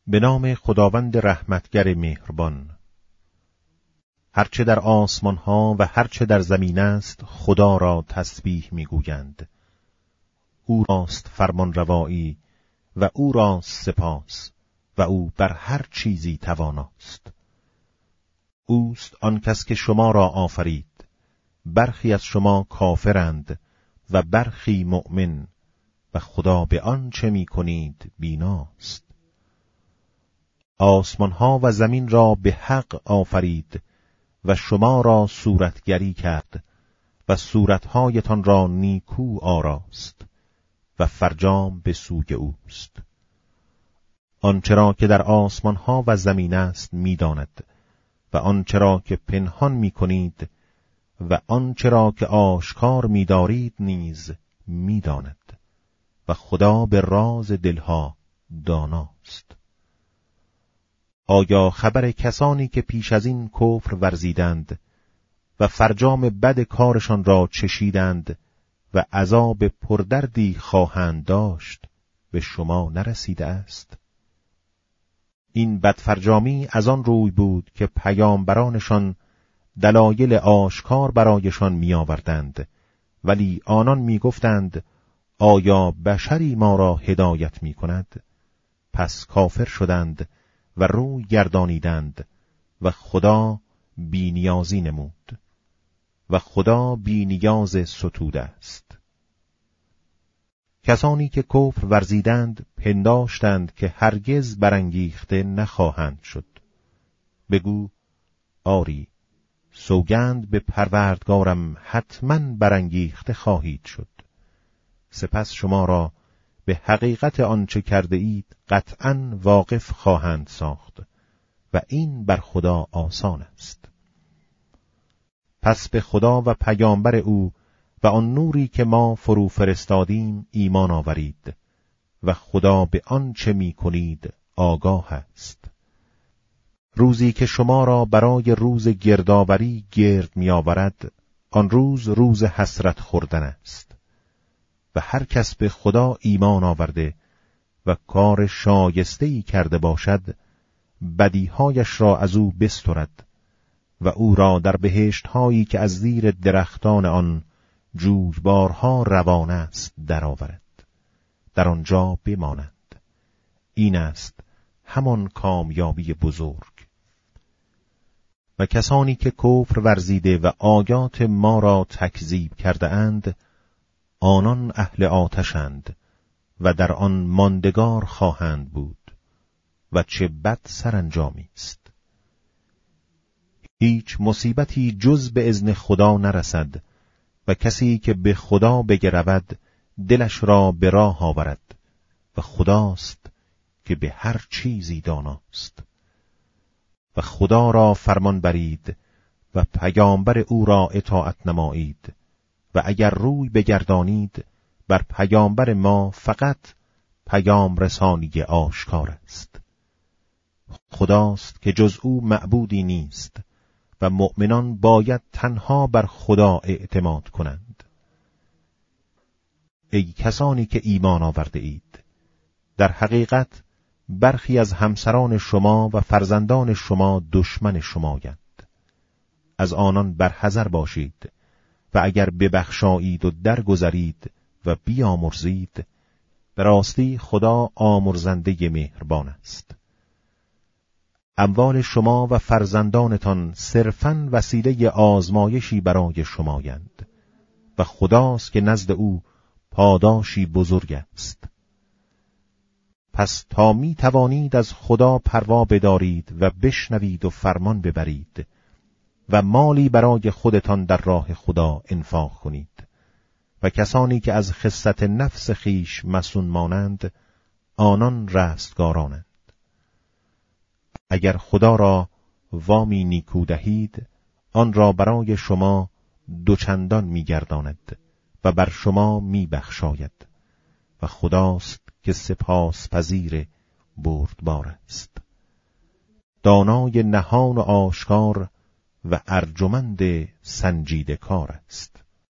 به نام خداوند رحمتگر مهربان. هرچه در آسمان ها و هرچه در زمین است خدا را تسبیح میگویند. او راست فرمان روایی و او راست سپاس و او بر هر چیزی تواناست. اوست آن کس که شما را آفرید. برخی از شما کافرند و برخی مؤمن و خدا به آن چه می کنید بیناست. آسمان ها و زمین را به حق آفرید و شما را صورتگری کرد و صورتهایتان را نیکو آراست و فرجام به سوی اوست. آنچه را که در آسمان ها و زمین است می‌داند و آنچه را که پنهان می‌کنید و آنچه را که آشکار می‌دارید نیز می‌داند و خدا به راز دلها داناست. آیا خبر کسانی که پیش از این کفر ورزیدند و فرجام بد کارشان را چشیدند و عذاب پردردی خواهند داشت به شما نرسیده است؟ این بدفرجامی از آن روی بود که پیامبرانشان دلایل آشکار برایشان می آوردند، ولی آنان می گفتند آیا بشری ما را هدایت می کند؟ پس کافر شدند و روی گردانیدند و خدا بی‌نیازی نمود و خدا بی‌نیاز ستوده است. کسانی که کفر ورزیدند پنداشتند که هرگز برانگیخته نخواهند شد. بگو آری، سوگند به پروردگارم حتما برانگیخته خواهید شد. سپس شما را به حقیقت آنچه کرده اید قطعاً واقف خواهند ساخت و این بر خدا آسان است. پس به خدا و پیامبر او و آن نوری که ما فرو فرستادیم ایمان آورید و خدا به آن چه می کنید آگاه است. روزی که شما را برای روز گردآوری گرد می آورد، آن روز روز حسرت خوردن است و هر کس به خدا ایمان آورده و کار شایسته‌ای کرده باشد بدیهایش را از او بسترد و او را در بهشت‌هایی که از زیر درختان آن جویبارها روان است درآورد، در آنجا بمانند. این است همان کامیابی بزرگ. و کسانی که کفر ورزیده و آیات ما را تکذیب کرده اند آنان اهل آتشند و در آن ماندگار خواهند بود و چه بد سرانجامی است. هیچ مصیبتی جز به اذن خدا نرسد و کسی که به خدا بگرود دلش را به راه آورد و خداست که به هر چیزی داناست. و خدا را فرمان برید و پیامبر او را اطاعت نمایید و اگر روی بگردانید بر پیامبر ما فقط پیام رسانی آشکار است. خداست که جز او معبودی نیست و مؤمنان باید تنها بر خدا اعتماد کنند. ای کسانی که ایمان آورده اید، در حقیقت برخی از همسران شما و فرزندان شما دشمن شمایند. از آنان برحذر باشید و اگر ببخشایید و درگذرید و بیامرزید، به راستی خدا آمرزنده مهربان است. اموال شما و فرزندانتان صرفاً وسیله آزمایشی برای شمایند و خداست که نزد او پاداشی بزرگ است. پس تا می توانید از خدا پروا بدارید و بشنوید و فرمان ببرید و مالی برای خودتان در راه خدا انفاق کنید و کسانی که از خست نفس خیش مسون مانند آنان رستگارانند. اگر خدا را وامی نیکو دهید آن را برای شما دوچندان می‌گرداند و بر شما می‌بخشاید و خداست که سپاس پذیر بردبار است، دانای نهان و آشکار و ارجمند سنجیده کار است.